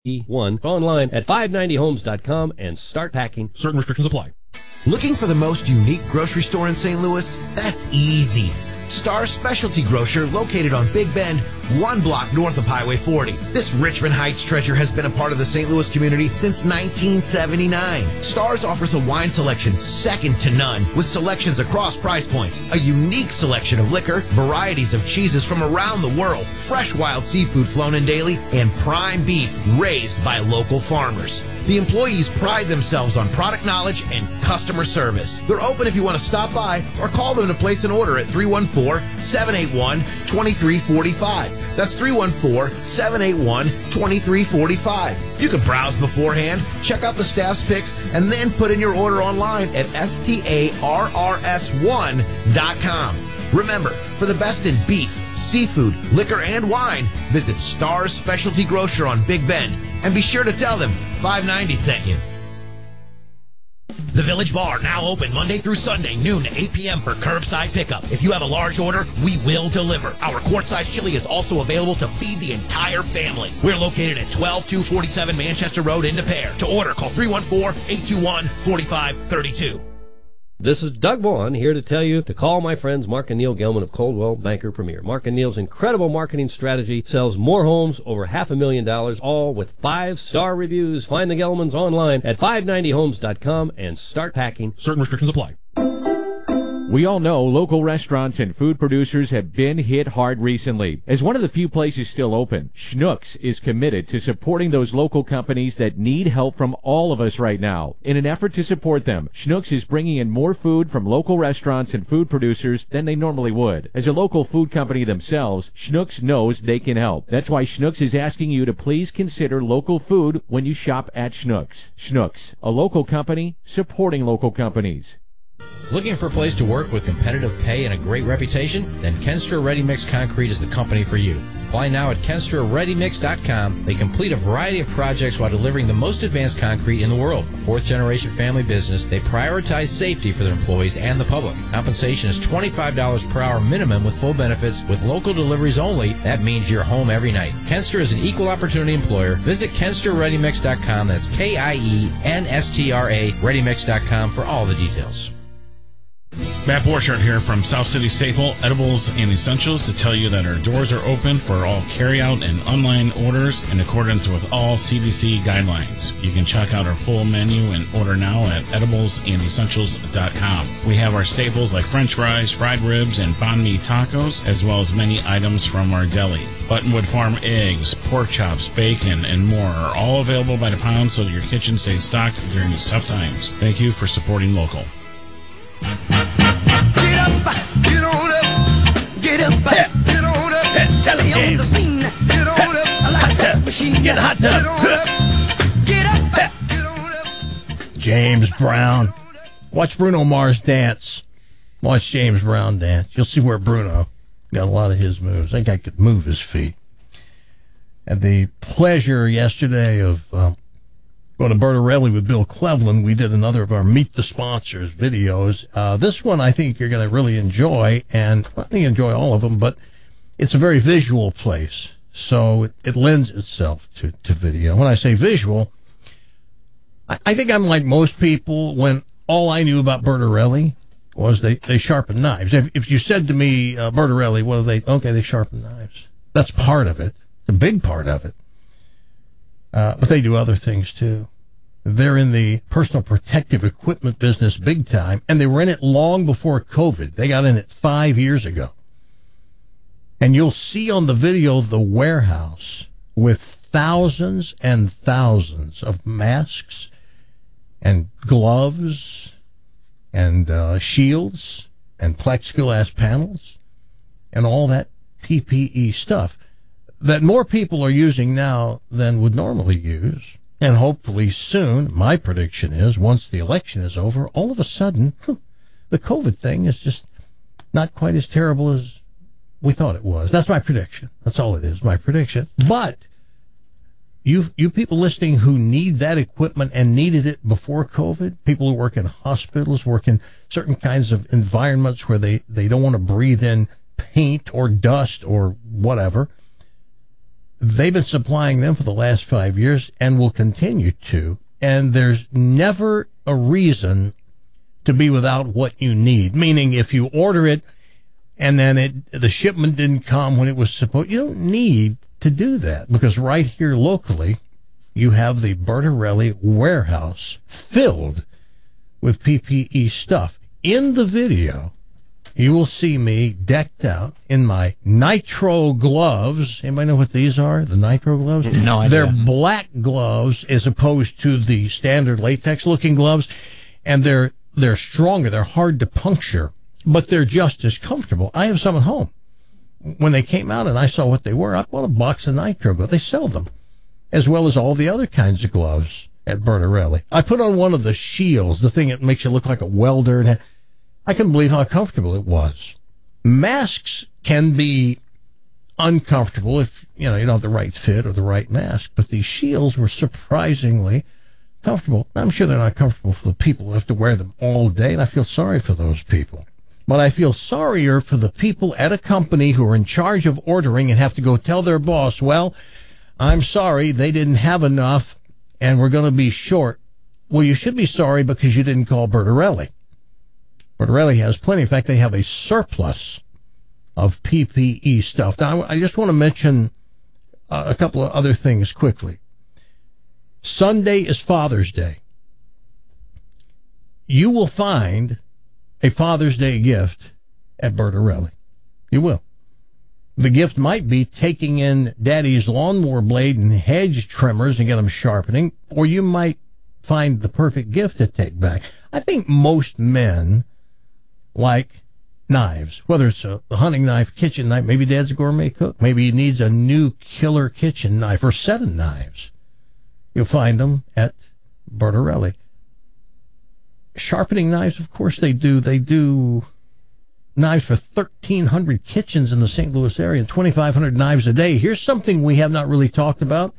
E1 online at 590homes.com and start packing. Certain restrictions apply. Looking for the most unique grocery store in St. Louis? That's easy. Star Specialty Grocer, located on Big Bend, 1 block north of Highway 40. This Richmond Heights treasure has been a part of the St. Louis community since 1979. Stars offers a wine selection second to none, with selections across price points, a unique selection of liquor, varieties of cheeses from around the world, fresh wild seafood flown in daily, and prime beef raised by local farmers. The employees pride themselves on product knowledge and customer service. They're open if you want to stop by or call them to place an order at 314-781-2345. That's 314-781-2345. You can browse beforehand, check out the staff's picks, and then put in your order online at STARRS1.com. Remember, for the best in beef, seafood, liquor, and wine, visit Star's Specialty Grocer on Big Bend. And be sure to tell them 590 sent you. The Village Bar, now open Monday through Sunday, noon to 8 p.m. for curbside pickup. If you have a large order, we will deliver. Our quart-size chili is also available to feed the entire family. We're located at 12247 Manchester Road in Des Peres. To order, call 314-821-4532. This is Doug Vaughn here to tell you to call my friends Mark and Neil Gelman of Coldwell Banker Premier. Mark and Neil's incredible marketing strategy sells more homes over $500,000, all with 5-star reviews. Find the Gelmans online at 590homes.com and start packing. Certain restrictions apply. We all know local restaurants and food producers have been hit hard recently. As one of the few places still open, Schnucks is committed to supporting those local companies that need help from all of us right now. In an effort to support them, Schnucks is bringing in more food from local restaurants and food producers than they normally would. As a local food company themselves, Schnucks knows they can help. That's why Schnucks is asking you to please consider local food when you shop at Schnucks. Schnucks, a local company supporting local companies. Looking for a place to work with competitive pay and a great reputation? Then Kenstra Ready Mix Concrete is the company for you. Apply now at KenstraReadyMix.com. They complete a variety of projects while delivering the most advanced concrete in the world. A fourth-generation family business, they prioritize safety for their employees and the public. Compensation is $25 per hour minimum with full benefits. With local deliveries only, that means you're home every night. Kenstra is an equal opportunity employer. Visit KenstraReadyMix.com. That's KIENSTRA ReadyMix.com for all the details. Matt Borchardt here from South City Staple Edibles and Essentials to tell you that our doors are open for all carryout and online orders in accordance with all CDC guidelines. You can check out our full menu and order now at ediblesandessentials.com. We have our staples like French fries, fried ribs, and banh mi tacos, as well as many items from our deli. Buttonwood Farm eggs, pork chops, bacon, and more are all available by the pound so that your kitchen stays stocked during these tough times. Thank you for supporting local. Get up, get on up, get up, get on up, Telly on the scene, get on up, like a sex machine, get hot up, get up, get on up. James Brown. Watch Bruno Mars dance. Watch James Brown dance. You'll see where Bruno got a lot of his moves. That guy could move his feet. Had the pleasure yesterday of going to Bertarelli with Bill Cleveland. We did another of our Meet the Sponsors videos. This one I think you're going to really enjoy, and I think you enjoy all of them, but it's a very visual place, so it lends itself to video. When I say visual, I think I'm like most people when all I knew about Bertarelli was they sharpen knives. If you said to me, Bertarelli, what do they? Okay, they sharpen knives. That's part of it. It's a big part of it. But they do other things, too. They're in the personal protective equipment business big time, and they were in it long before COVID. They got in it 5 years ago. And you'll see on the video the warehouse with thousands and thousands of masks and gloves and shields and plexiglass panels and all that PPE stuff that more people are using now than would normally use. And hopefully soon, my prediction is, once the election is over, all of a sudden, the COVID thing is just not quite as terrible as we thought it was. That's my prediction. That's all it is, my prediction. But you people listening who need that equipment and needed it before COVID, people who work in hospitals, work in certain kinds of environments where they don't want to breathe in paint or dust or whatever, they've been supplying them for the last 5 years and will continue to. And there's never a reason to be without what you need. Meaning, if you order it and then the shipment didn't come when it was supposed, you don't need to do that, because right here locally, you have the Bertarelli warehouse filled with PPE stuff. In the video, you will see me decked out in my nitro gloves. Anybody know what these are? The nitro gloves? No idea. They're black gloves as opposed to the standard latex-looking gloves, and they're stronger. They're hard to puncture, but they're just as comfortable. I have some at home. When they came out and I saw what they were, I bought a box of nitro gloves. They sell them, as well as all the other kinds of gloves at Bertarelli. I put on one of the shields, the thing that makes you look like a welder, and I couldn't believe how comfortable it was. Masks can be uncomfortable if you don't have the right fit or the right mask, but these shields were surprisingly comfortable. I'm sure they're not comfortable for the people who have to wear them all day, and I feel sorry for those people. But I feel sorrier for the people at a company who are in charge of ordering and have to go tell their boss, well, I'm sorry, they didn't have enough, and we're going to be short. Well, you should be sorry because you didn't call Bertarelli. Bertarelli has plenty. In fact, they have a surplus of PPE stuff. Now, I just want to mention a couple of other things quickly. Sunday is Father's Day. You will find a Father's Day gift at Bertarelli. You will. The gift might be taking in Daddy's lawnmower blade and hedge trimmers and get them sharpening, or you might find the perfect gift to take back. I think most men like knives, whether it's a hunting knife, kitchen knife, maybe Dad's a gourmet cook, maybe he needs a new killer kitchen knife or set of knives. You'll find them at Bertarelli. Sharpening knives, of course they do. They do knives for 1,300 kitchens in the St. Louis area and 2,500 knives a day. Here's something we have not really talked about.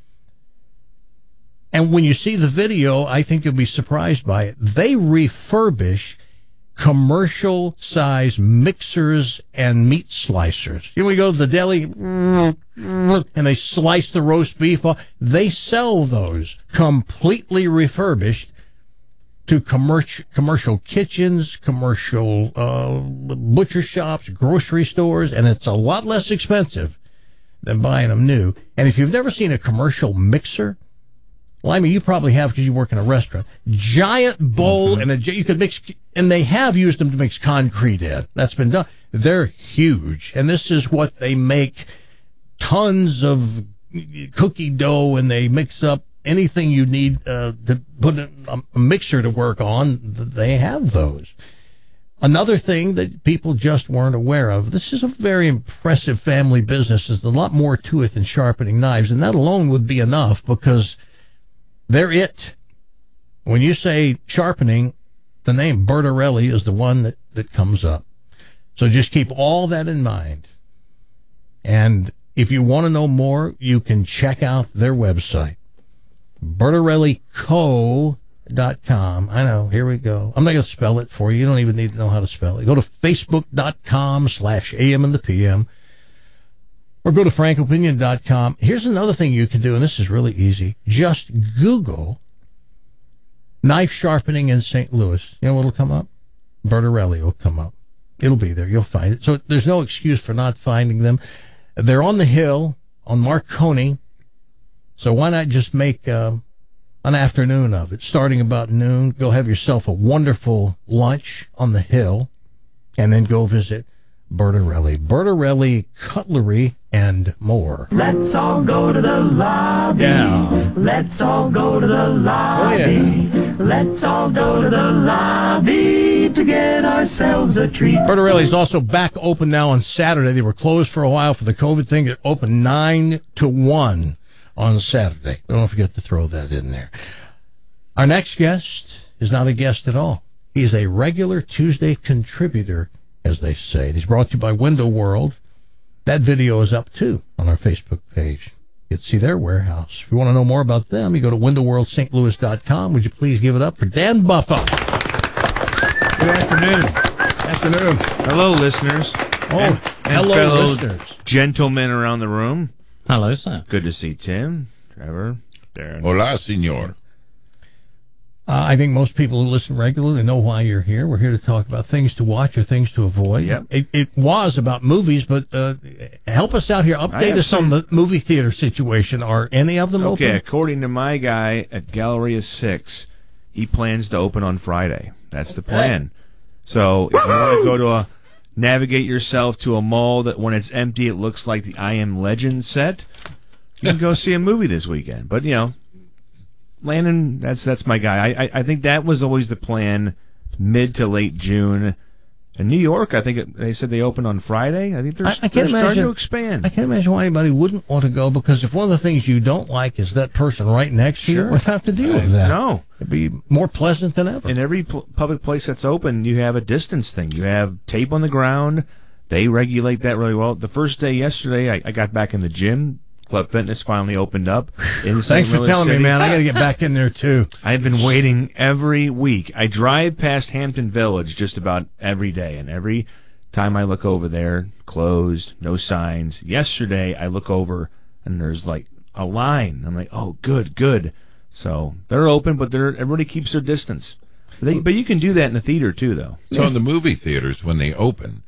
And when you see the video, I think you'll be surprised by it. They refurbish commercial-size mixers and meat slicers. You know, we go to the deli and they slice the roast beef off. They sell those completely refurbished to commercial kitchens, commercial butcher shops, grocery stores, and it's a lot less expensive than buying them new. And if you've never seen a commercial mixer, well, I mean, you probably have because you work in a restaurant. Giant bowl and you could mix, and they have used them to mix concrete in. That's been done. They're huge, and this is what they make tons of cookie dough, and they mix up anything you need to put a mixer to work on. They have those. Another thing that people just weren't aware of, this is a very impressive family business. There's a lot more to it than sharpening knives, and that alone would be enough because they're it. When you say sharpening, the name Bertarelli is the one that comes up. So just keep all that in mind. And if you want to know more, you can check out their website, BertarelliCo.com. I know, here we go. I'm not going to spell it for you. You don't even need to know how to spell it. Go to Facebook.com/AM and the PM. Or go to FrankOpinion.com. Here's another thing you can do, and this is really easy. Just Google knife sharpening in St. Louis. You know what'll come up? Bertarelli will come up. It'll be there. You'll find it. So there's no excuse for not finding them. They're on the hill on Marconi. So why not just make an afternoon of it? Starting about noon, go have yourself a wonderful lunch on the hill, and then go visit Bertarelli. Bertarelli Cutlery and more. Let's all go to the lobby. Yeah. Let's all go to the lobby. Oh, yeah. Let's all go to the lobby to get ourselves a treat. Bertarelli is also back open now on Saturday. They were closed for a while for the COVID thing. They're open 9 to 1 on Saturday. Don't forget to throw that in there. Our next guest is not a guest at all. He's a regular Tuesday contributor, as they say. He's brought to you by Window World. That video is up, too, on our Facebook page. You can see their warehouse. If you want to know more about them, you go to windowworldstlouis.com. Would you please give it up for Dan Buffa? Good afternoon. Afternoon. Hello, listeners. Oh, and hello, fellow listeners. Gentlemen around the room. Hello, sir. Good to see Tim, Trevor, Darren. Hola, senor. I think most people who listen regularly know why you're here. We're here to talk about things to watch or things to avoid. Yep. It was about movies, but help us out here. Update us on the movie theater situation. Are any of them open? Okay, according to my guy at Galleria 6, he plans to open on Friday. That's the plan. So if you want to go to navigate yourself to a mall that when it's empty it looks like the I Am Legend set, you can go see a movie this weekend. But, Landon, that's my guy. I think that was always the plan, mid to late June. In New York, I think they said they opened on Friday. I think they're starting to expand. I can't imagine why anybody wouldn't want to go, because if one of the things you don't like is that person right next to you, we'll have to deal with that. No. It'd be more pleasant than ever. In every public place that's open, you have a distance thing. You have tape on the ground. They regulate that really well. The first day yesterday, I got back in the gym. Club Fitness finally opened up in St. Thanks for Louis telling City. me, man. I got to get back in there, too. I've been waiting every week. I drive past Hampton Village just about every day, and every time I look over there, closed, no signs. Yesterday, I look over, and there's like a line. I'm like, oh, good. So they're open, but everybody keeps their distance. But you can do that in the theater, too, though. So in the movie theaters, when they open,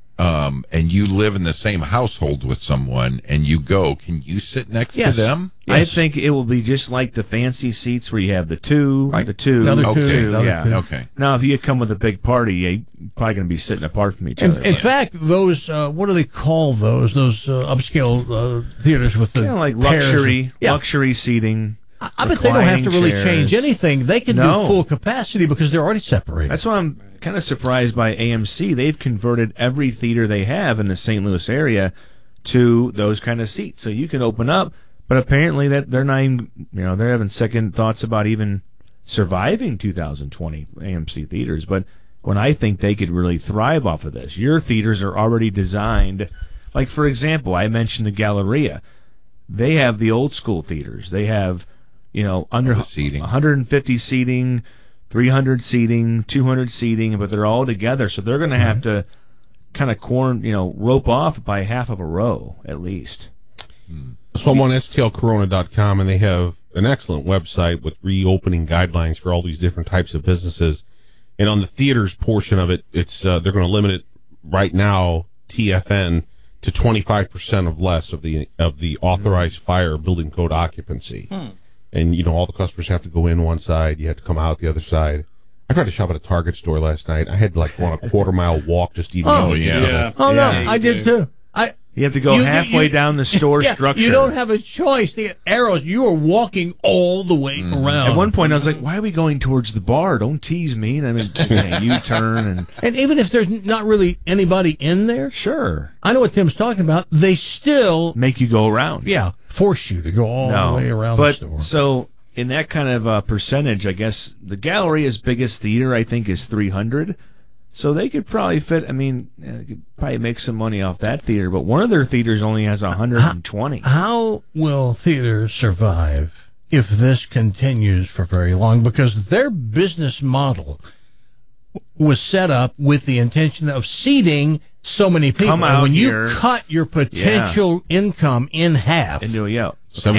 and you live in the same household with someone and you go, can you sit next to them? Yes. I think it will be just like the fancy seats where you have the two, right. the two, Another two. two. Okay. Now, if you come with a big party, you're probably going to be sitting apart from each other. In fact, those, what do they call those? Those upscale theaters with the like pairs luxury seating. I bet they don't have to really chairs. change anything. They can do full capacity because they're already separated. That's why I'm kind of surprised by AMC. They've converted every theater they have in the St. Louis area to those kind of seats. So you can open up, but apparently that they're not even, they're having second thoughts about even surviving 2020 AMC theaters. But when I think they could really thrive off of this, your theaters are already designed. Like, for example, I mentioned the Galleria. They have the old school theaters. They have under seating. 150 seating, 300 seating, 200 seating, but they're all together, so they're going to have to kind of rope off by half of a row at least. So I'm on stlcorona.com, and they have an excellent website with reopening guidelines for all these different types of businesses. And on the theaters portion of it, it's they're going to limit it right now, TFN, to 25% of less of the authorized fire building code occupancy. And, all the customers have to go in one side. You have to come out the other side. I tried to shop at a Target store last night. I had to, go on a quarter-mile walk just to even Oh, I did, too. You have to go halfway down the store structure. You don't have a choice. The arrows, you are walking all the way around. At one point, I was like, why are we going towards the bar? Don't tease me. And I mean, U-turn. And even if there's not really anybody in there, sure. I know what Tim's talking about. They still make you go around. Yeah, force you to go all the way around the store. So in that kind of percentage, I guess the Galleria's biggest theater, I think, is 300. So they could probably fit, they could probably make some money off that theater, but one of their theaters only has 120. How will theaters survive if this continues for very long? Because their business model was set up with the intention of seating so many people. And when you cut your potential income in half, into a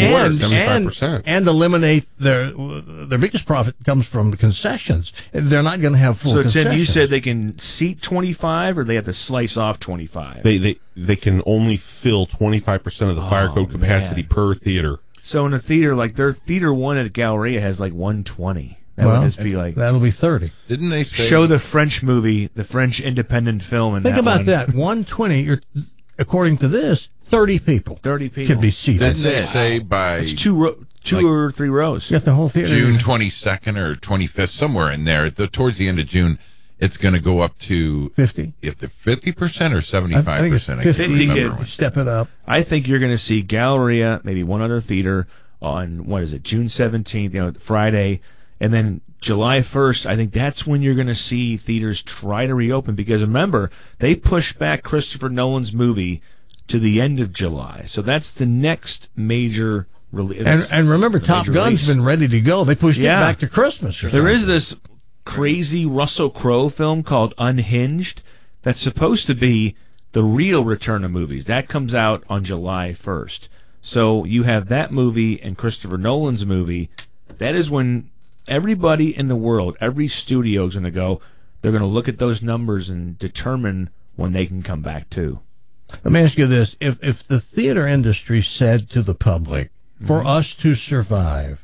75%. And eliminate their biggest profit comes from the concessions. They're not going to have full concessions. So, Tim, you said they can seat 25, or they have to slice off 25? They can only fill 25% of the fire code capacity per theater. So in a theater, like their theater one at Galleria has 120. That would just be that'll be 30. Didn't they say show the French movie, the French independent film? In Think about that. 120. According to this, 30 people. 30 people could be seated. Didn't they say by it's two or three rows? You got the whole theater. June 22nd or 25th, somewhere in there. Towards the end of June, it's going to go up to 50. If the 50% or 75%, I think it's 50. Step it up. I think you're going to see Galleria, maybe one other theater on June 17th, Friday. And then July 1st, I think that's when you're going to see theaters try to reopen. Because remember, they pushed back Christopher Nolan's movie to the end of July. So that's the next major release. And remember, Top Gun's been ready to go. They pushed it back to Christmas. There is this crazy Russell Crowe film called Unhinged that's supposed to be the real return of movies. That comes out on July 1st. So you have that movie and Christopher Nolan's movie. That is when everybody in the world, every studio is going to go, they're going to look at those numbers and determine when they can come back too. Let me ask you this. If the theater industry said to the public, for us to survive,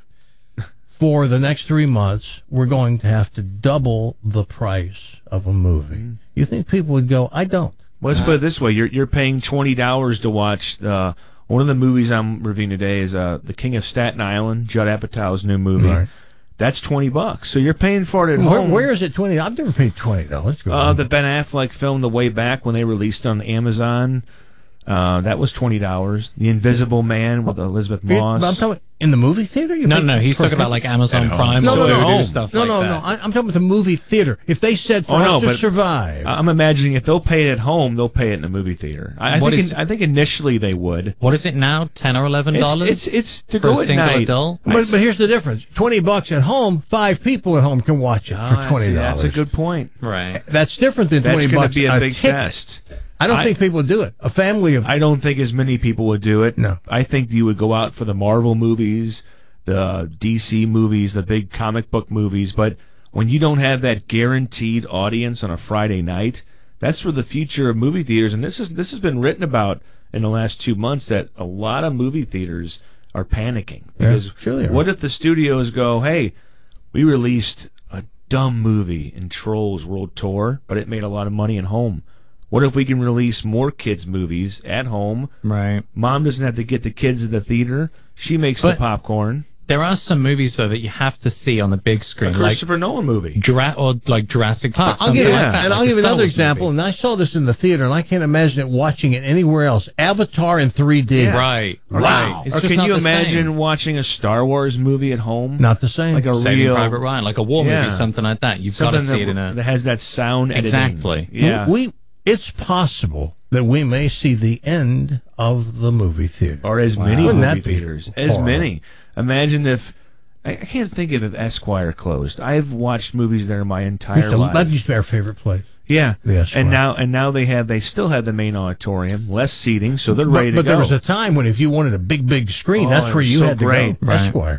for the next 3 months, we're going to have to double the price of a movie, you think people would go, I don't? Well, let's put it this way. You're paying $20 to watch one of the movies I'm reviewing today is The King of Staten Island, Judd Apatow's new movie. Right. That's $20. So you're paying for it at home. Where is it $20? I've never paid $20. The Ben Affleck film, The Way Back, when they released on Amazon, that was $20. The Invisible Man with Elizabeth Moss. I'm talking in the movie theater. No, he's talking about like Amazon Prime. No, stuff no, like no, that. no. I'm talking about the movie theater. If they said for us to survive, I'm imagining if they'll pay it at home, they'll pay it in the movie theater. I think initially they would. What is it now? $10 or $11? It's to for go a at single night. adult. But here's the difference: $20 at home, 5 people at home can watch it for $20. That's a good point. Right. That's different than $20 That's going to be a big ticket. test. I don't think people would do it. A family of I don't think as many people would do it. No. I think you would go out for the Marvel movies, the DC movies, the big comic book movies, but when you don't have that guaranteed audience on a Friday night, that's where the future of movie theaters, and this has been written about in the last 2 months, that a lot of movie theaters are panicking. Because what if the studios go, hey, we released a dumb movie in Trolls World Tour, but it made a lot of money at home. What if we can release more kids' movies at home? Right. Mom doesn't have to get the kids to the theater. She makes the popcorn. There are some movies, though, that you have to see on the big screen. A Christopher Nolan movie. Or like Jurassic Park. I'll give like you another example, and I saw this in the theater, and I can't imagine it watching it anywhere else. Avatar in 3D. Yeah. Right. Wow. It's or just can not you the imagine same. watching a Star Wars movie at home? Not the same. Like a Saving real Private Ryan, like a war movie, something like that. You've got to see it in a... that has that sound editing. Exactly. Yeah. It's possible that we may see the end of the movie theater. Or as many Wouldn't movie that be theaters. As horrible? many. Imagine if... I can't think of if Esquire closed. I've watched movies there my entire life. That used to be our favorite place. Yeah. The Esquire. And now they still have the main auditorium, less seating, so they're ready to go. But there was a time when if you wanted a big screen, that's where you had to go. Esquire.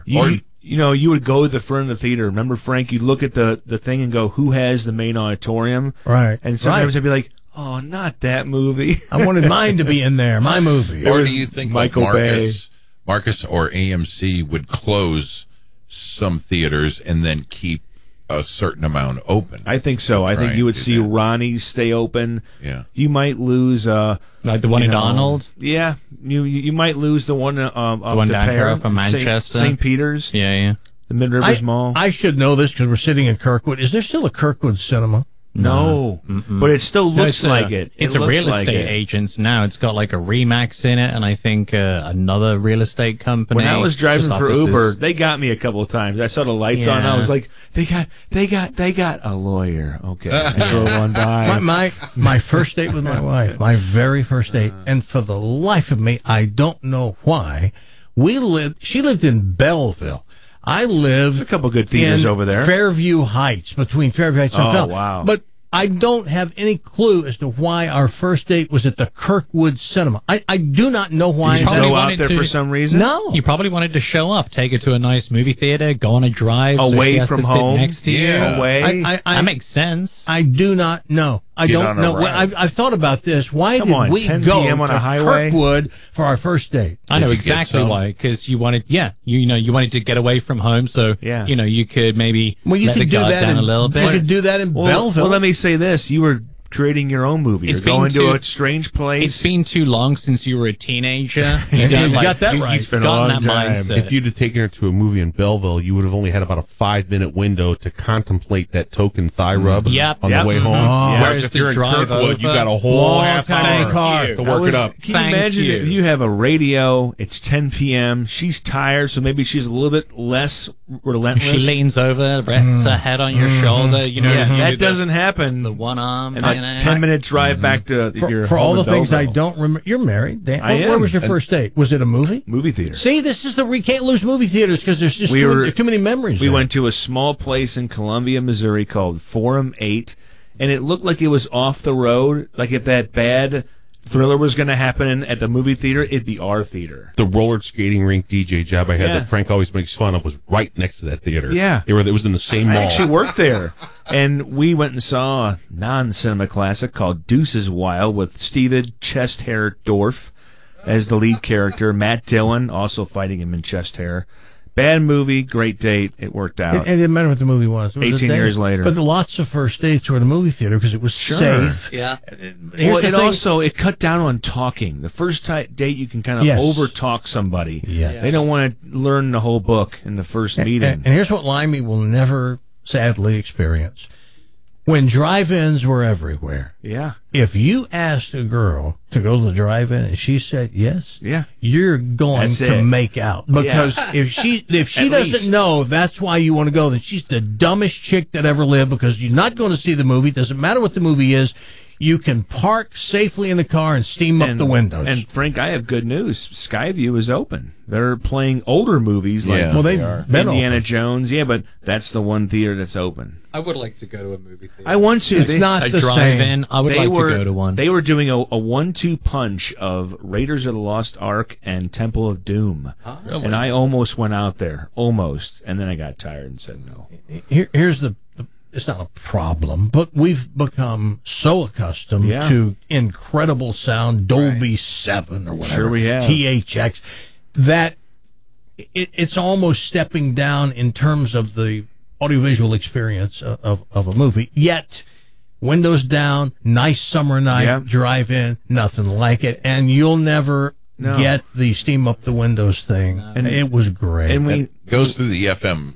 You would go to the front of the theater. Remember, Frank, you'd look at the thing and go, who has the main auditorium? Right. And sometimes I'd be like, oh, not that movie. I wanted mine to be in there, my movie. Or do you think Michael Marcus or AMC would close some theaters and then keep a certain amount open? I think so. I think you would see Ronnie's stay open. Yeah. You might lose like the one in Arnold. Yeah. You might lose the one the one down here from Manchester. St. Peter's. Yeah. The Mid Rivers Mall. I should know this because we're sitting in Kirkwood. Is there still a Kirkwood cinema? No, but it still looks like it. It's a real estate agent's now. It's got like a Remax in it, and I think another real esite company. When I was driving for offices. Uber, they got me a couple of times. I saw the lights on. And I was like, they got a lawyer. Okay, I drove on by. My first date with my wife, my very first date, and for the life of me, I don't know why. She lived in Belleville. I lived a couple good theaters over there. Fairview Heights, between Fairview Heights and Belleville. Wow. But I don't have any clue as to why our first date was at the Kirkwood Cinema. I do not know why. Did you go out there for some reason? No. You probably wanted to show off, take her to a nice movie theater, go on a drive away so she has from to home. Sit next to you. Away. That makes sense. I do not know. I don't know. I've thought about this. Why did we 10 go PM on to a highway? Kirkwood for our first date? I know exactly why. Because you wanted, you wanted to get away from home, so you could maybe let the guard down a little bit. You could do that in Belleville. Well, let me say this: you were creating your own movie. You're going to a strange place. It's been too long since you were a teenager. You got that right. You've gotten that mindset. If you'd have taken her to a movie in Belleville, you would have only had about a 5-minute window to contemplate that token thigh rub on the way home. Whereas if you're in Kirkwood, you got a whole half hour to work it up. Can you imagine if you have a radio, it's 10 p.m., she's tired, so maybe she's a little bit less relentless. She leans over, rests her head on your shoulder. That doesn't happen. The one arm. And 10-minute drive back to your for home all the in things I Belleville. don't remember. You're married, Dan. I am. Where was your first date? Was it a movie? Movie theater. See, this is we can't lose movie theaters because there's just too many memories. We went to a small place in Columbia, Missouri called Forum 8, and it looked like it was off the road, like if that bad Thriller was going to happen at the movie theater, it'd be our theater. The roller skating rink DJ job I had that Frank always makes fun of was right next to that theater. Yeah. It was in the same mall. I actually worked there. And we went and saw a non-cinema classic called Deuces Wild with Steven Chest Hair Dorff as the lead character. Matt Dillon also fighting him in chest hair. Bad movie, great date. It worked out. It didn't matter what the movie was. It was 18 years later. But lots of first dates were at a movie theater because it was safe. Yeah. Well, it cut down on talking. The first date you can kind of over-talk somebody. Yeah. They don't want to learn the whole book in the first meeting. And here's what Limey will never, sadly, experience. When drive-ins were everywhere. Yeah. If you asked a girl to go to the drive-in and she said yes, you're going to make out. Because if she doesn't know that's why you want to go, then she's the dumbest chick that ever lived, because you're not going to see the movie. It doesn't matter what the movie is. You can park safely in the car and steam up the windows. And Frank, I have good news. Skyview is open. They're playing older movies like they've been Indiana open. Jones. Yeah, but that's the one theater that's open. I would like to go to a movie theater. I want to. It's not a the drive-in. same. I would like to go to one. They were doing a 1-2 punch of Raiders of the Lost Ark and Temple of Doom. Oh, really? And I almost went out there. Almost. And then I got tired and said no. Here's the it's not a problem, but we've become so accustomed to incredible sound, Dolby 7 or whatever, Sure we have. THX, that it's almost stepping down in terms of the audiovisual experience of a movie. Yet, windows down, nice summer night, drive in, nothing like it, and you'll never get the steam up the windows thing. And it was great. And it goes through the FM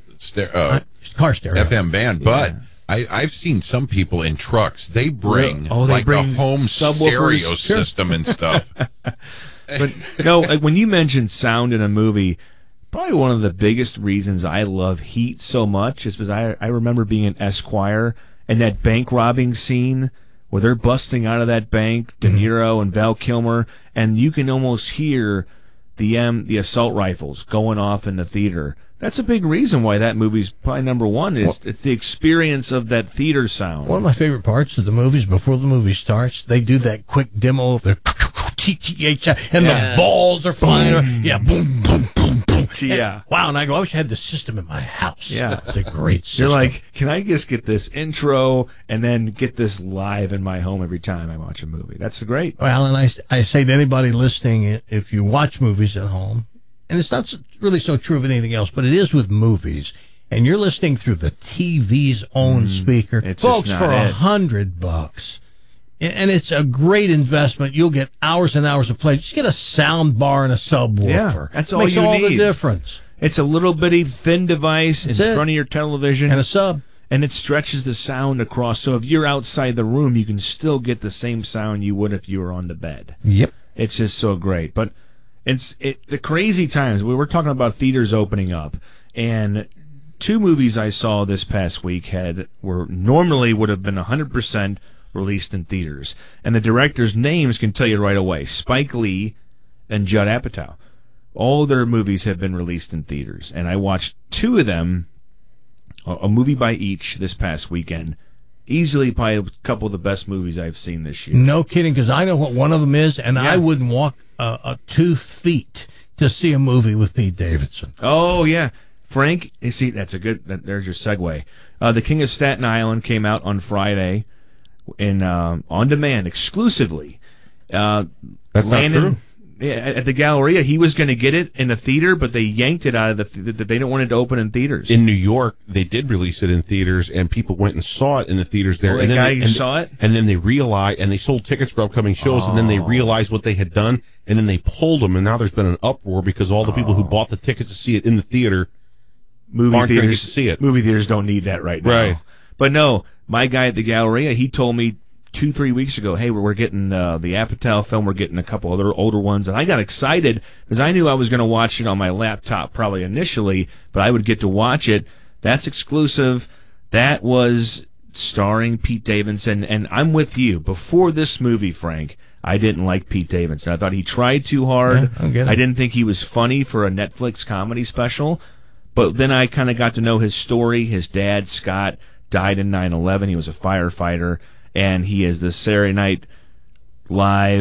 car stereo. FM band, but I've seen some people in trucks. They bring a home stereo system and stuff. But no, like when you mentioned sound in a movie, probably one of the biggest reasons I love Heat so much is because I remember being in Esquire and that bank robbing scene where they're busting out of that bank, De Niro and Val Kilmer, and you can almost hear the assault rifles going off in the theater. That's a big reason why that movie's probably number one. It's the experience of that theater sound. One of my favorite parts of the movies, before the movie starts, they do that quick demo of the TTH, and the balls are flying. Boom, boom, boom, boom. Yeah. Wow, and I go, I wish I had this system in my house. Yeah. It's a great system. You're like, can I just get this intro and then get this live in my home every time I watch a movie? That's great. Well, and I say to anybody listening, if you watch movies at home, and it's not really so true of anything else, but it is with movies, and you're listening through the TV's own speaker, folks, for $100, and it's a great investment. You'll get hours and hours of play. Just get a sound bar and a subwoofer. Yeah, that's all Makes you all need. the difference. It's a little bitty thin device in front of your television. And a sub. And it stretches the sound across. So if you're outside the room, you can still get the same sound you would if you were on the bed. Yep. It's just so great. But the crazy times. We were talking about theaters opening up. And 2 movies I saw this past week were normally would have been 100% released in theaters. And the directors' names can tell you right away. Spike Lee and Judd Apatow. All their movies have been released in theaters. And I watched 2 of them, a movie by each this past weekend. Easily probably a couple of the best movies I've seen this year. No kidding, because I know what one of them is, and I wouldn't walk 2 feet to see a movie with Pete Davidson. Oh, yeah. Frank, you see, there's your segue. The King of Staten Island came out on Friday in on demand exclusively. That's not true. Yeah, at the Galleria, he was going to get it in the theater, but they yanked it out of they didn't want it to open in theaters. In New York, they did release it in theaters, and people went and saw it in the theaters there. And then saw it? And then they realized, and they sold tickets for upcoming shows, and then they realized what they had done, and then they pulled them, and now there's been an uproar because all the people who bought the tickets to see it in the theater aren't going to get to see it. Movie theaters don't need that right now. Right. But no, my guy at the Galleria, he told me 2-3 weeks ago, hey, we're getting the Apatow film, we're getting a couple other older ones, and I got excited because I knew I was going to watch it on my laptop probably initially, but I would get to watch it. That's exclusive. That was starring Pete Davidson, and I'm with you. Before this movie, Frank, I didn't like Pete Davidson. I thought he tried too hard. Yeah, I didn't think he was funny for a Netflix comedy special, but then I kind of got to know his story. His dad, Scott, died in 9/11. He was a firefighter. And he is the Saturday Night Live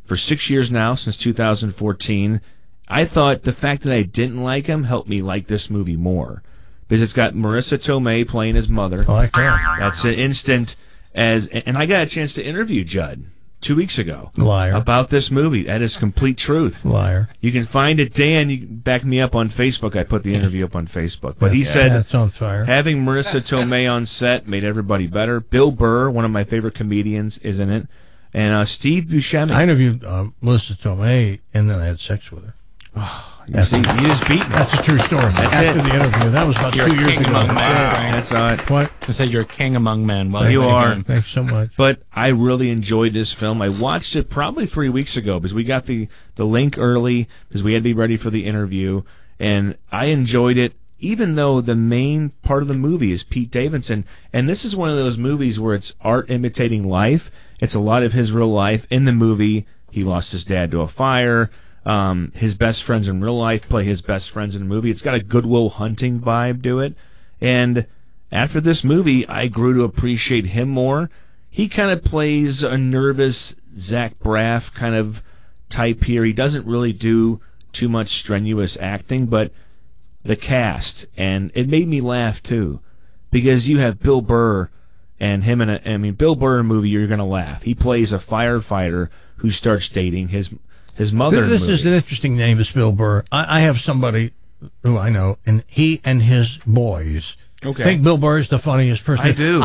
for 6 years now, since 2014. I thought the fact that I didn't like him helped me like this movie more. Because it's got Marissa Tomei playing his mother. I like her. That's an instant and I got a chance to interview Judd 2 weeks ago. Liar. About this movie. That is complete truth. Liar. You can find it, Dan. You can back me up on Facebook. I put the interview up on Facebook. But he said that's on fire. Having Marissa Tomei on set made everybody better. Bill Burr, one of my favorite comedians, is in it. And Steve Buscemi. I interviewed Marissa Tomei, and then I had sex with her. You see, you just beat me. That's a true story. That's After it. the interview. That was about You're 2 a years king ago. among men. That's it. What? I said you're a king among men. Well, You are. Thanks so much. But I really enjoyed this film. I watched it probably 3 weeks ago because we got the link early because we had to be ready for the interview. And I enjoyed it, even though the main part of the movie is Pete Davidson. And this is one of those movies where it's art imitating life. It's a lot of his real life. In the movie, he lost his dad to a fire. His best friends in real life play his best friends in the movie. It's got a Good Will Hunting vibe to it. And after this movie, I grew to appreciate him more. He kind of plays a nervous Zach Braff kind of type here. He doesn't really do too much strenuous acting, but the cast, and it made me laugh too, because you have Bill Burr and him in Bill Burr in a movie, you're going to laugh. He plays a firefighter who starts dating his mother. This is an interesting name, is Bill Burr. I have somebody who I know, and he and his boys think Bill Burr is the funniest person. I do.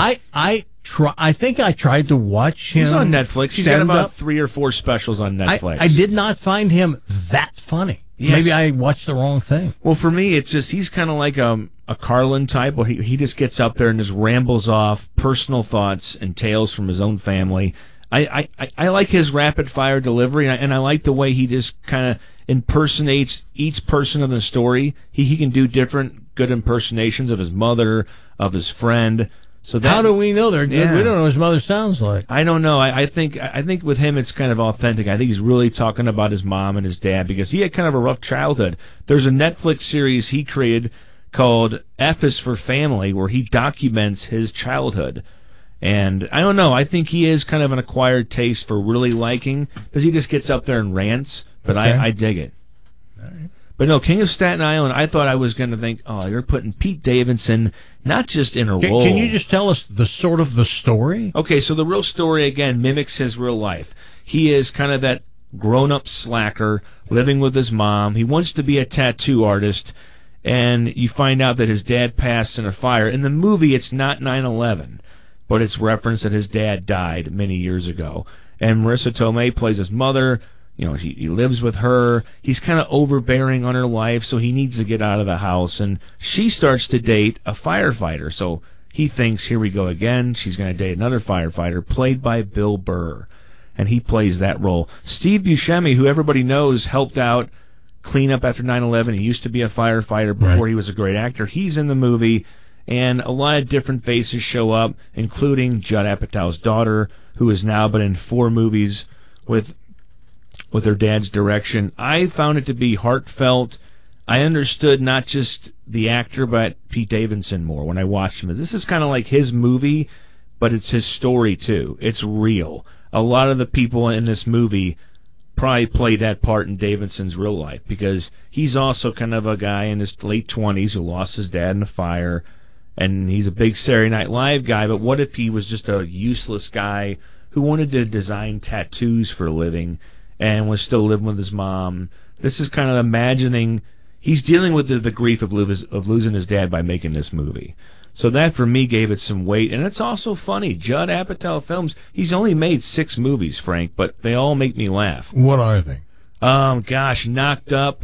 I think I tried to watch him. He's on Netflix. He's got about 3 or 4 specials on Netflix. I did not find him that funny. Yes. Maybe I watched the wrong thing. Well, for me, it's just he's kind of like a Carlin type, where he just gets up there and just rambles off personal thoughts and tales from his own family. I like his rapid fire delivery, and I like the way he just kind of impersonates each person of the story. He can do different good impersonations of his mother, of his friend. So that, how do we know they're good? Yeah. We don't know what his mother sounds like. I don't know. I think with him it's kind of authentic. I think he's really talking about his mom and his dad because he had kind of a rough childhood. There's a Netflix series he created called F is for Family where he documents his childhood. And I don't know. I think he is kind of an acquired taste for really liking because he just gets up there and rants. But I dig it. All right. But no, King of Staten Island, I thought I was going to think, oh, you're putting Pete Davidson not just in a role. Can you just tell us the story? Okay, so the real story, again, mimics his real life. He is kind of that grown-up slacker living with his mom. He wants to be a tattoo artist, and you find out that his dad passed in a fire. In the movie, it's not 9/11, but it's referenced that his dad died many years ago. And Marissa Tomei plays his mother. You know, he lives with her. He's kind of overbearing on her life, so he needs to get out of the house. And she starts to date a firefighter. So he thinks, here we go again. She's going to date another firefighter, played by Bill Burr. And he plays that role. Steve Buscemi, who everybody knows helped out clean up after 9/11. He used to be a firefighter before he was a great actor. He's in the movie. And a lot of different faces show up, including Judd Apatow's daughter, who has now been in 4 movies with her dad's direction. I found it to be heartfelt. I understood not just the actor, but Pete Davidson more when I watched him. This is kind of like his movie, but it's his story too. It's real. A lot of the people in this movie probably play that part in Davidson's real life because he's also kind of a guy in his late 20s who lost his dad in a fire, and he's a big Saturday Night Live guy, but what if he was just a useless guy who wanted to design tattoos for a living and was still living with his mom? This is kind of imagining he's dealing with the grief of losing his dad by making this movie. So that, for me, gave it some weight. And it's also funny. Judd Apatow films, he's only made 6 movies, Frank, but they all make me laugh. What are they? Knocked Up,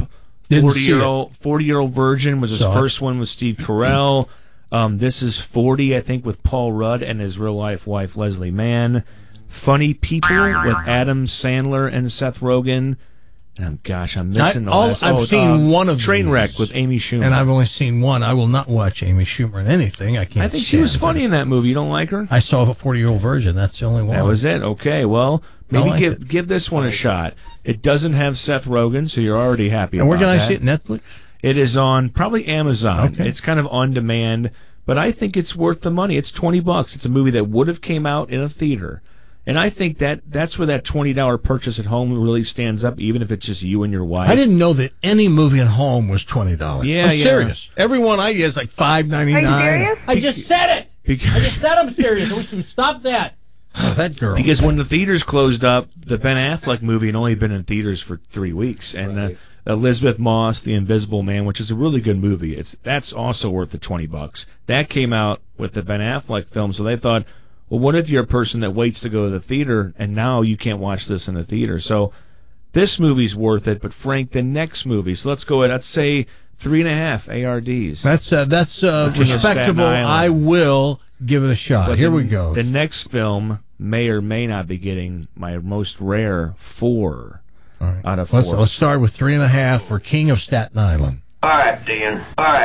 40-Year-Old Virgin was his first one with Steve Carell. This is 40, I think, with Paul Rudd and his real-life wife, Leslie Mann. Funny People with Adam Sandler and Seth Rogen. And I'm missing the last. I've seen one of Trainwreck with Amy Schumer. And I've only seen one. I will not watch Amy Schumer in anything. I think she was funny in that movie. You don't like her? I saw a 40-Year-Old Virgin. That's the only one. That was it. Okay, well, maybe give this one a shot. It doesn't have Seth Rogen, so you're already happy about that. And where can I see it? Netflix? It is on probably Amazon. Okay. It's kind of on demand, but I think it's worth the money. It's $20. It's a movie that would have came out in a theater. And I think that's where that $20 purchase at home really stands up, even if it's just you and your wife. I didn't know that any movie at home was $20. Yeah, I'm serious. Everyone I get is like $5.99. Are you serious? I just said it. I just said I'm serious. We should stop that. Oh, that girl. Because when the theaters closed up, the Ben Affleck movie had only been in theaters for 3 weeks, and Elizabeth Moss, The Invisible Man, which is a really good movie, that's also worth the $20. That came out with the Ben Affleck film, so they thought, well, what if you're a person that waits to go to the theater, and now you can't watch this in the theater? So this movie's worth it, but Frank, the next movie, so let's go ahead, let's say 3.5 ARDs. That's respectable. I will give it a shot. But Here we go. The next film may or may not be getting my most rare 4 out of 4. Let's start with 3.5 for King of Staten Island. All right, Dan.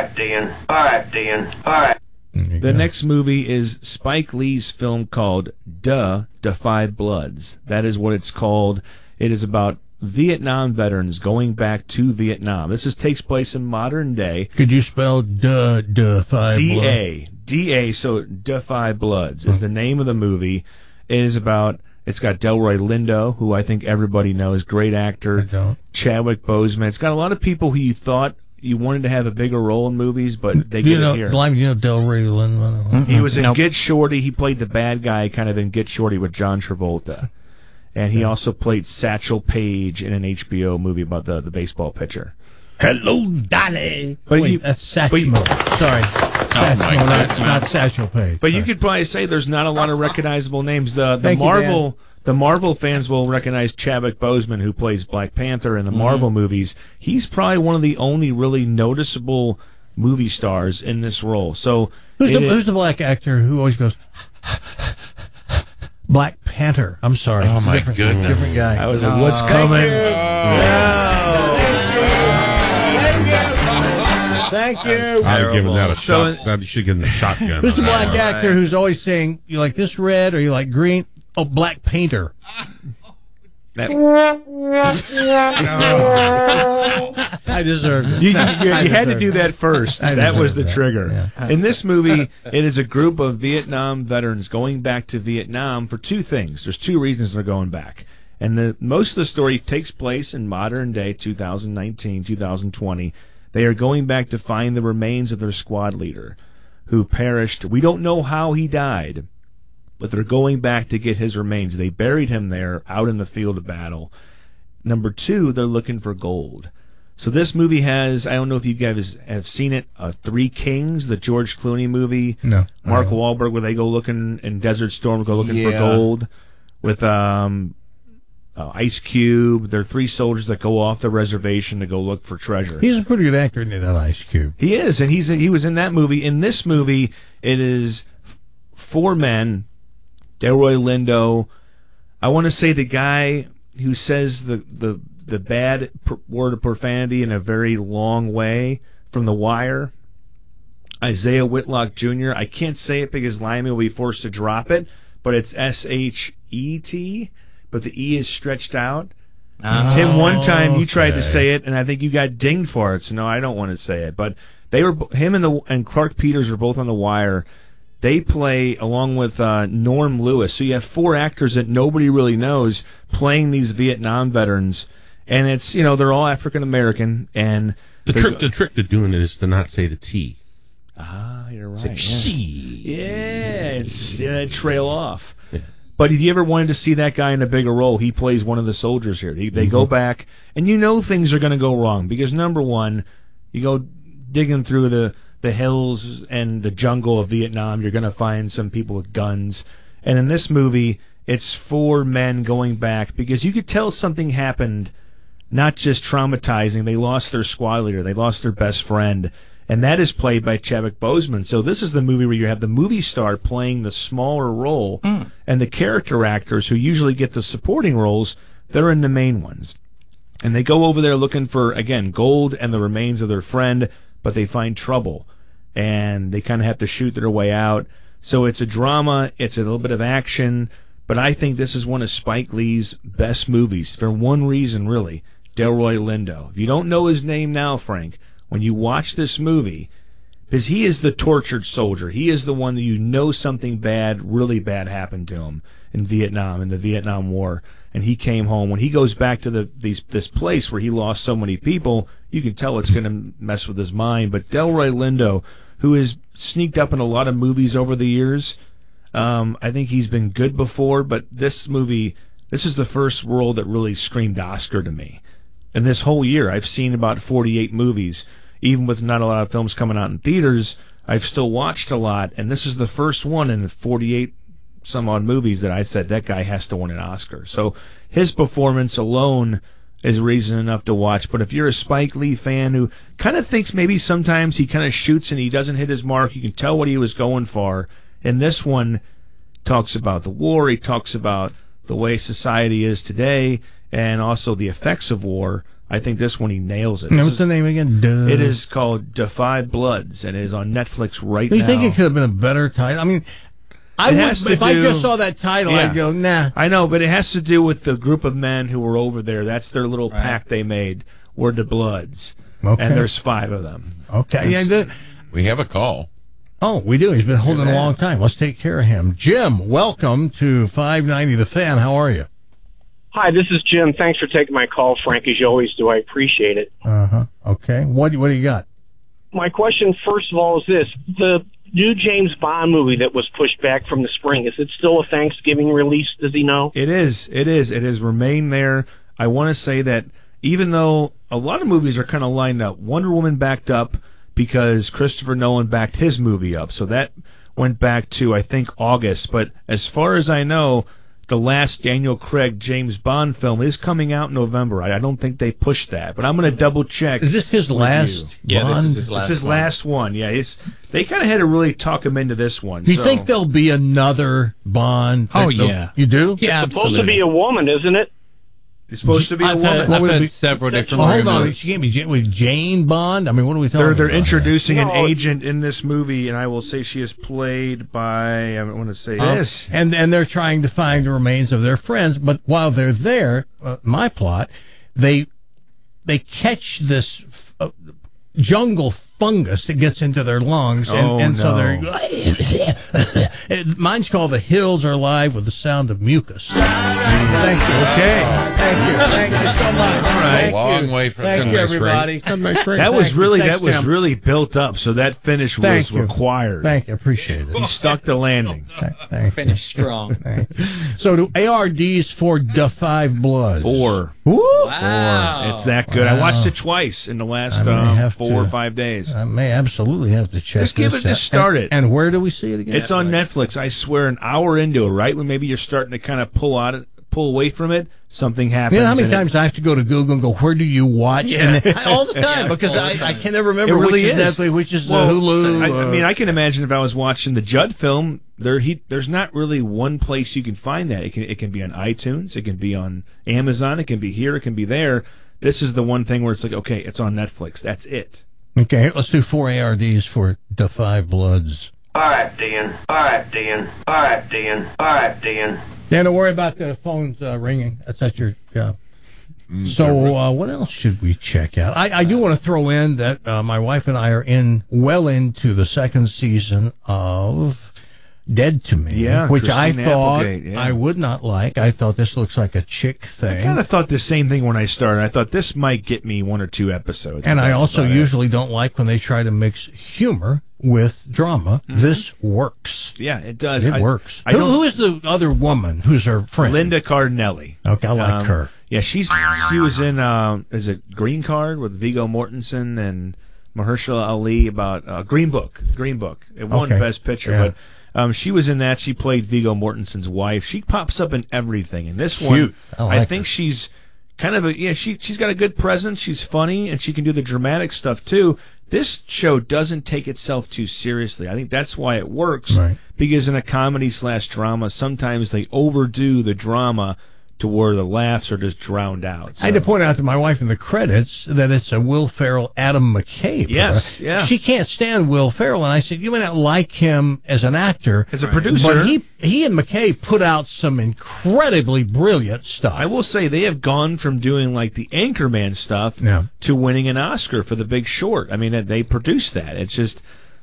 The next movie is Spike Lee's film called Defy Bloods. That is what it's called. It is about Vietnam veterans going back to Vietnam. This takes place in modern day. Could you spell Defy D-A. D-A, so Defy Bloods is the name of the movie. It is about, it's got Delroy Lindo, who I think everybody knows, great actor. Chadwick Boseman. It's got a lot of people who you thought you wanted to have a bigger role in movies, but they get it here. You know Delroy Lindo? He was in Get Shorty. He played the bad guy kind of in Get Shorty with John Travolta. And he also played Satchel Paige in an HBO movie about the baseball pitcher. Hello, Dolly. But that's Satchel. Sorry. Not Satchel Paige. But you could probably say there's not a lot of recognizable names. The Marvel fans will recognize Chadwick Boseman, who plays Black Panther in the Marvel movies. He's probably one of the only really noticeable movie stars in this role. So who's the black actor who always goes Black Panther? I'm sorry. Oh my goodness. Different guy. I was like, what's coming? Thank you. I'd have given that a shot. You should give him the shotgun. Who's the black actor who's always saying, you like this red or you like green? Oh, Black Painter. I deserve it. You had to do that first. That was the trigger. Yeah. In this movie, it is a group of Vietnam veterans going back to Vietnam for 2 things. There's 2 reasons they're going back. And most of the story takes place in modern day, 2019, 2020. They are going back to find the remains of their squad leader who perished. We don't know how he died, but they're going back to get his remains. They buried him there out in the field of battle. Number 2, they're looking for gold. So this movie has, I don't know if you guys have seen it, 3 Kings, the George Clooney movie. No. Mark Wahlberg, where they go looking in Desert Storm, go looking for gold. With Ice Cube. There are 3 soldiers that go off the reservation to go look for treasure. He's a pretty good actor, isn't he, that Ice Cube? He is, and he was in that movie. In this movie, it is 4 men. Delroy Lindo. I want to say the guy who says the bad word of profanity in a very long way from The Wire. Isaiah Whitlock Jr. I can't say it because Lyman will be forced to drop it, but it's S-H-E-T, but the E is stretched out. Tim, one time you tried to say it, and I think you got dinged for it, so no, I don't want to say it. But him and Clark Peters were both on The Wire. They play along with Norm Lewis. So you have 4 actors that nobody really knows playing these Vietnam veterans, and it's they're all African American. And the trick to doing it is to not say the T. Ah, you're right. It's like, it's trail off. Yeah. But if you ever wanted to see that guy in a bigger role, he plays one of the soldiers here. They go back, and things are going to go wrong because number 1, you go digging through the hills and the jungle of Vietnam, you're going to find some people with guns. And in this movie, it's 4 men going back because you could tell something happened, not just traumatizing. They lost their squad leader. They lost their best friend. And that is played by Chadwick Boseman. So this is the movie where you have the movie star playing the smaller role, and the character actors who usually get the supporting roles, they're in the main ones. And they go over there looking for, again, gold and the remains of their friend, but they find trouble. And they kind of have to shoot their way out. So it's a drama, it's a little bit of action, but I think this is one of Spike Lee's best movies for one reason, really, Delroy Lindo. If you don't know his name now, Frank, when you watch this movie, Because he is the tortured soldier. He is the one that you know something bad, really bad happened to him in Vietnam, in the Vietnam War. And he came home. When he goes back to this place where he lost so many people, you can tell it's going to mess with his mind. But Delroy Lindo, who has sneaked up in a lot of movies over the years, I think he's been good before, but this movie, this is the first role that really screamed Oscar to me. And this whole year, I've seen about 48 movies. Even with not a lot of films coming out in theaters, I've still watched a lot, and this is the first one in 48 some odd movies that I said that guy has to win an Oscar. So his performance alone is reason enough to watch. But if you're a Spike Lee fan who kind of thinks maybe sometimes he kind of shoots and he doesn't hit his mark, you can tell what he was going for. And this one talks about the war, he talks about the way society is today, and also the effects of war. I think this one he nails it. What's the name again? It is called Da 5 Bloods, and it is on Netflix right now. Do you think it could have been a better title? I mean, I just saw that title, I'd go, nah. I know, but it has to do with the group of men who were over there. That's their little pact they made, were the Bloods. Okay. And there's 5 of them. Okay. We have a call. Oh, we do. He's been holding a long time. Let's take care of him. Jim, welcome to 590 The Fan. How are you? Hi, this is Jim. Thanks for taking my call, Frank, as you always do. I appreciate it. Okay. What do you got? My question, first of all, is this. The new James Bond movie that was pushed back from the spring, is it still a Thanksgiving release? Does he know? It is. It has remained there. I want to say that even though a lot of movies are kind of lined up, Wonder Woman backed up because Christopher Nolan backed his movie up. So that went back to, I think, August. But as far as I know, the last Daniel Craig James Bond film is coming out in November. I don't think they pushed that, but I'm going to double check. Is this his last Bond? Yeah, this is his last one. Yeah, they kind of had to really talk him into this one. Do you think there'll be another Bond? Oh, yeah. You do? Yeah, it's supposed to be a woman, isn't it? It's supposed to be a woman. I've heard several different hold on, she can't be with Jane Bond. I mean, what are we talking about? They're introducing an agent in this movie, and I will say she is played by, I want to say this. And they're trying to find the remains of their friends, but while they're there, my plot, they catch this jungle fungus that gets into their lungs, and so they're. Mine's called The Hills Are Alive with the Sound of Mucus. Thank you. Okay. Thank you so much. All right. Long way from Thank you, everybody. That was really built up, so that finish was required. Thank you. Appreciate it. He stuck the landing. Finish strong. So do ARDs for Da 5 Bloods? 4. Woo! Wow. 4. It's that good. I watched it twice in the last 4 or 5 days. I may absolutely have to check Just start it. And where do we see it again? It's on Netflix. I swear, an hour into it, right when maybe you're starting to kind of pull away from it, something happens. You know how many times I have to go to Google and go, where do you watch? Yeah. And all the time, because I can never remember really which is Netflix, which is Hulu. I mean, I can imagine if I was watching the Judd film, there's not really one place you can find that. It can be on iTunes, it can be on Amazon, it can be here, it can be there. This is the one thing where it's like, okay, it's on Netflix. That's it. Okay, let's do 4 ARDs for Da 5 Bloods. All right, Dan. Dan, don't worry about the phones ringing. That's your job. So what else should we check out? I do want to throw in that my wife and I are well into the second season of Dead to Me, which I thought I would not like. I thought this looks like a chick thing. I kind of thought the same thing when I started. I thought this might get me 1 or 2 episodes. And I also usually don't like when they try to mix humor with drama. Mm-hmm. This works. Yeah, it does. It works. Who is the other woman who's her friend? Linda Cardinelli. Okay, I like her. Yeah, she was in is it Green Card with Viggo Mortensen and Mahershala Ali about Green Book. It won Best Picture, but she was in that. She played Viggo Mortensen's wife. She pops up in everything. In this one, I think she's kind of she's got a good presence. She's funny and she can do the dramatic stuff too. This show doesn't take itself too seriously. I think that's why it works. Right. Because in a comedy/drama, sometimes they overdo the drama to where the laughs are just drowned out. So. I had to point out to my wife in the credits that it's a Will Ferrell, Adam McKay. Yes, yeah. She can't stand Will Ferrell, and I said, you may not like him as an actor. As a producer. But he and McKay put out some incredibly brilliant stuff. I will say they have gone from doing like the Anchorman stuff to winning an Oscar for The Big Short. I mean, they produced that. It's just...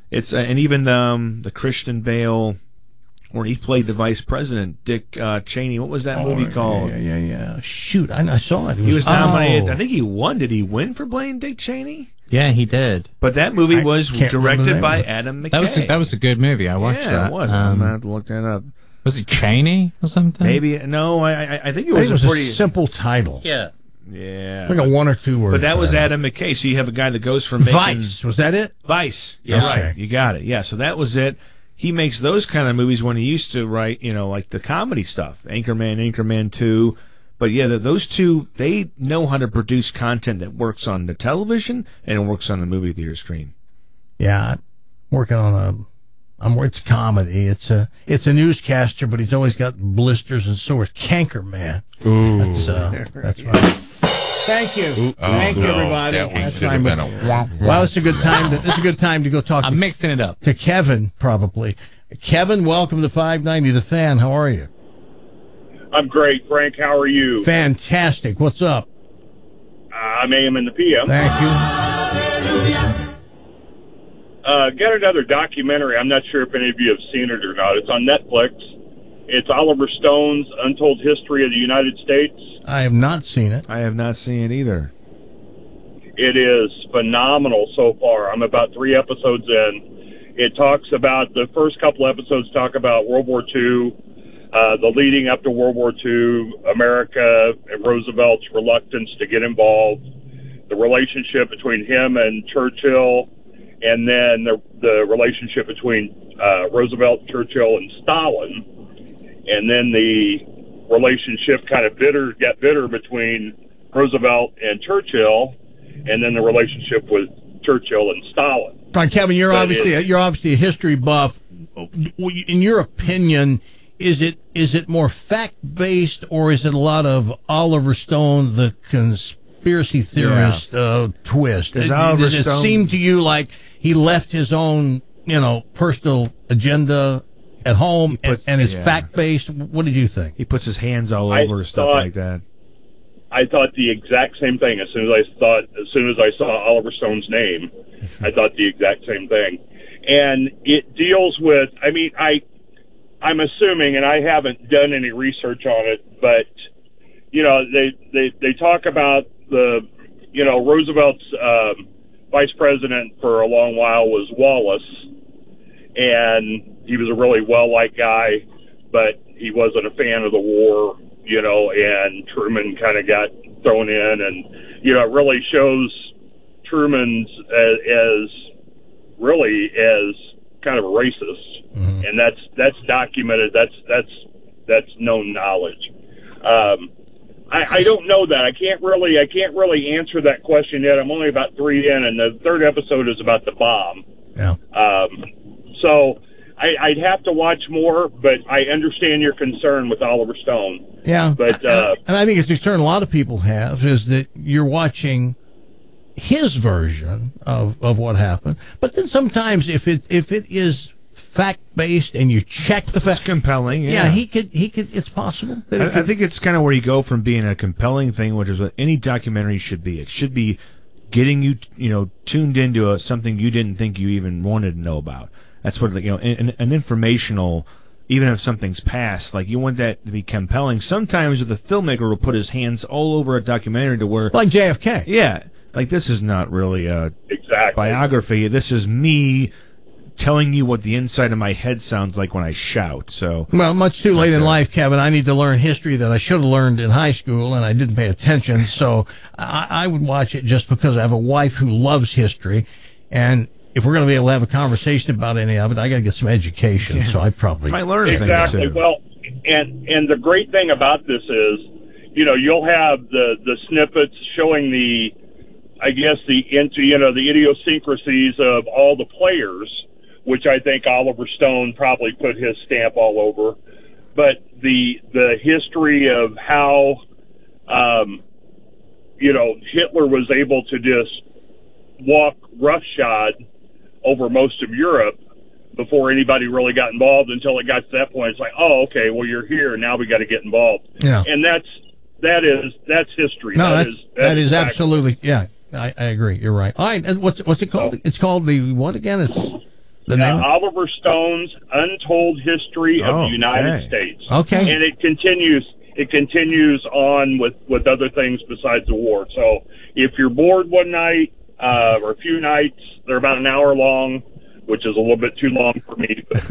It's and even the Christian Bale, where he played the vice president, Dick Cheney. What was that movie called? Yeah. Shoot, I saw it. He was nominated. I think he won. Did he win for playing Dick Cheney? Yeah, he did. But that movie was directed by Adam McKay. That was a good movie. I watched that. Yeah, it was. I'm gonna have to look that up. Was it Cheney or something? Maybe no. I think it was a pretty simple title. Yeah. Yeah. Like a 1 or 2 word. But that was Adam McKay. So you have a guy that goes from making Vice. Was that it? Vice. Yeah, right. You got it. Yeah. So that was it. He makes those kind of movies when he used to write, like the comedy stuff, Anchorman 2. But yeah, those two, they know how to produce content that works on the television and it works on the movie theater screen. Yeah, I'm working on it's comedy. It's a newscaster, but he's always got blisters and sores. Cankerman. Ooh. That's right. Thank you. Thank you, everybody. That's right. Well, it's a good time. It's a good time to go talk. I'm mixing it up to Kevin, probably. Kevin, welcome to 590 The Fan. How are you? I'm great, Frank. How are you? Fantastic. What's up? I'm AM and the PM. Thank you. Got another documentary. I'm not sure if any of you have seen it or not. It's on Netflix. It's Oliver Stone's Untold History of the United States. I have not seen it. I have not seen it either. It is phenomenal so far. I'm about 3 episodes in. It talks about, the first couple episodes talk about World War II, the leading up to World War II, America and Roosevelt's reluctance to get involved, the relationship between him and Churchill, and then the relationship between Roosevelt, Churchill, and Stalin, and then the relationship kind of got bitter between Roosevelt and Churchill, and then the relationship with Churchill and Stalin. All right, Kevin, you're obviously a history buff. In your opinion, is it more fact-based, or is it a lot of Oliver Stone, the conspiracy theorist twist? Does it seem to you like he left his own, personal agenda at home and it's fact-based? What did you think? He puts his hands all over stuff like that. I thought the exact same thing. As soon as I saw Oliver Stone's name, I thought the exact same thing. And it deals with, I'm assuming, and I haven't done any research on it, but they talk about Roosevelt's vice president for a long while was Wallace, and he was a really well-liked guy, but he wasn't a fan of the war, and Truman kind of got thrown in, and it really shows Truman's as kind of a racist, and that's documented. That's known knowledge. I don't know that. I can't really answer that question yet. I'm only about 3 in, and the 3rd episode is about the bomb. Yeah. So I'd have to watch more, but I understand your concern with Oliver Stone. Yeah. But and I think it's a concern a lot of people have, is that you're watching his version of what happened. But then sometimes if it is fact-based and you check the facts, it's compelling. Yeah, he could. It's possible. I think it's kind of where you go from being a compelling thing, which is what any documentary should be. It should be getting you, tuned into something you didn't think you even wanted to know about. That's what, an informational, even if something's past, you want that to be compelling. Sometimes the filmmaker will put his hands all over a documentary to where, like JFK. Yeah, this is not really a biography. This is me telling you what the inside of my head sounds like when I shout. So, well, much too late in life, Kevin. I need to learn history that I should have learned in high school, and I didn't pay attention. So I would watch it just because I have a wife who loves history, and if we're going to be able to have a conversation about any of it, I got to get some education. Yeah. So I probably might learn exactly. Well, and the great thing about this is, you'll have the snippets showing the idiosyncrasies of all the players, which I think Oliver Stone probably put his stamp all over. But the history of how Hitler was able to just walk roughshod over most of Europe before anybody really got involved, until it got to that point. It's like, oh, okay, well, you're here, now we got to get involved. Yeah. And that's history. No, that is absolutely, yeah, I agree. You're right. All right, and what's it called? It's called the what again? It's Oliver Stone's Untold History of the United States. Okay. And it continues on with other things besides the war. So if you're bored one night, or a few nights, they're about an hour long, which is a little bit too long for me, but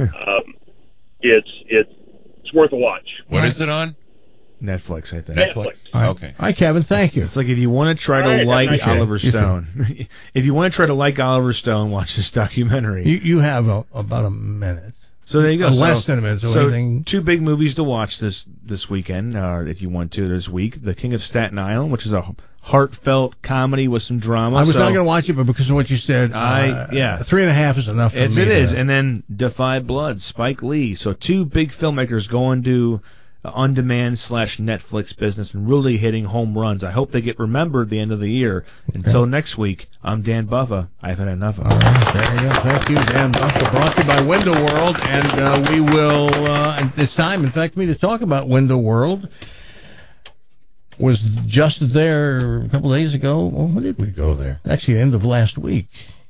it's worth a watch. What is it on? Netflix, I think. Netflix. All right. Okay. All right, Kevin, thank you. It's like if you want to try to like Oliver Stone, if you want to try to like Oliver Stone, watch this documentary. You have about a minute. So there you go. Less than a minute. So two big movies to watch this weekend, or if you want to this week. The King of Staten Island, which is a heartfelt comedy with some drama. I was not going to watch it, but because of what you said, 3.5 is enough for me. It is. And then Defy Blood, Spike Lee. So two big filmmakers going to on-demand / Netflix business and really hitting home runs. I hope they get remembered at the end of the year. Okay. Until next week, I'm Dan Buffa. I've had enough of it. All right, there you go. Thank you, Dan Buffa. Brought to you by Window World, and we will, at this time, in fact, me to talk about Window World was just there a couple of days ago. Well, when did we go there? Actually, the end of last week.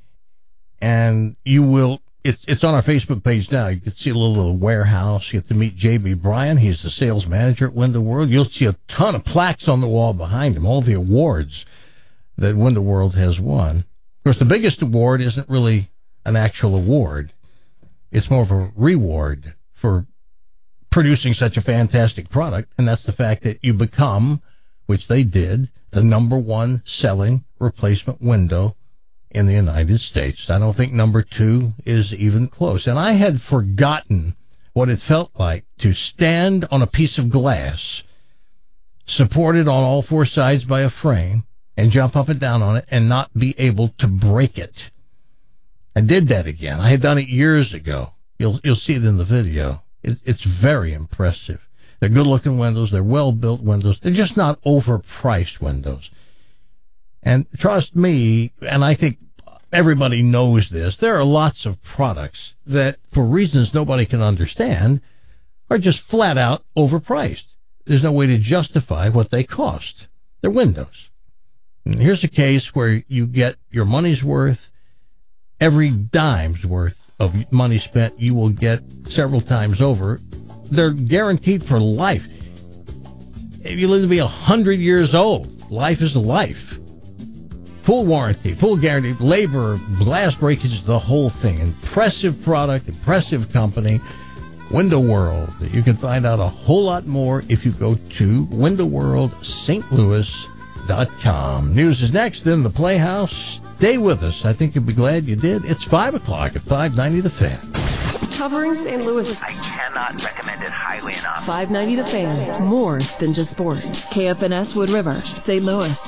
And you will... It's on our Facebook page now. You can see a little warehouse. You get to meet J.B. Bryan. He's the sales manager at Window World. You'll see a ton of plaques on the wall behind him, all the awards that Window World has won. Of course, the biggest award isn't really an actual award. It's more of a reward for producing such a fantastic product, and that's the fact that you become, which they did, the #1 selling replacement window in the United States. I don't think #2 is even close. And I had forgotten what it felt like to stand on a piece of glass, supported on all four sides by a frame, and jump up and down on it and not be able to break it. I did that again. I had done it years ago. You'll see it in the video. It's very impressive. They're good-looking windows. They're well-built windows. They're just not overpriced windows. And trust me, and I think everybody knows this, there are lots of products that, for reasons nobody can understand, are just flat out overpriced. There's no way to justify what they cost. They're windows. And here's a case where you get your money's worth. Every dime's worth of money spent you will get several times over. They're guaranteed for life. If you live to be 100 years old, life is life. Full warranty, full guarantee, labor, glass breakage, the whole thing. Impressive product, impressive company. Window World. You can find out a whole lot more if you go to windowworldstlouis.com. News is next, then the Playhouse. Stay with us. I think you'll be glad you did. It's 5 o'clock at 590 The Fan. Covering St. Louis. I cannot recommend it highly enough. 590 The Fan. More than just sports. KFNS Wood River, St. Louis.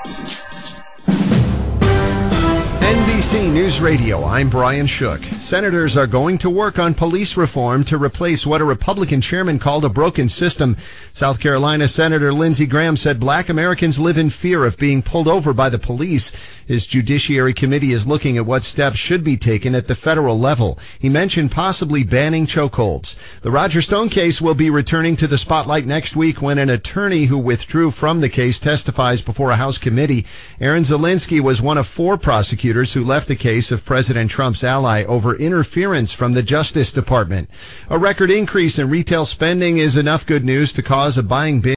NBC News Radio, I'm Brian Shook. Senators are going to work on police reform to replace what a Republican chairman called a broken system. South Carolina Senator Lindsey Graham said black Americans live in fear of being pulled over by the police. His Judiciary Committee is looking at what steps should be taken at the federal level. He mentioned possibly banning chokeholds. The Roger Stone case will be returning to the spotlight next week when an attorney who withdrew from the case testifies before a House committee. Aaron Zielinski was one of 4 prosecutors who left the case of President Trump's ally over interference from the Justice Department. A record increase in retail spending is enough good news to cause a buying binge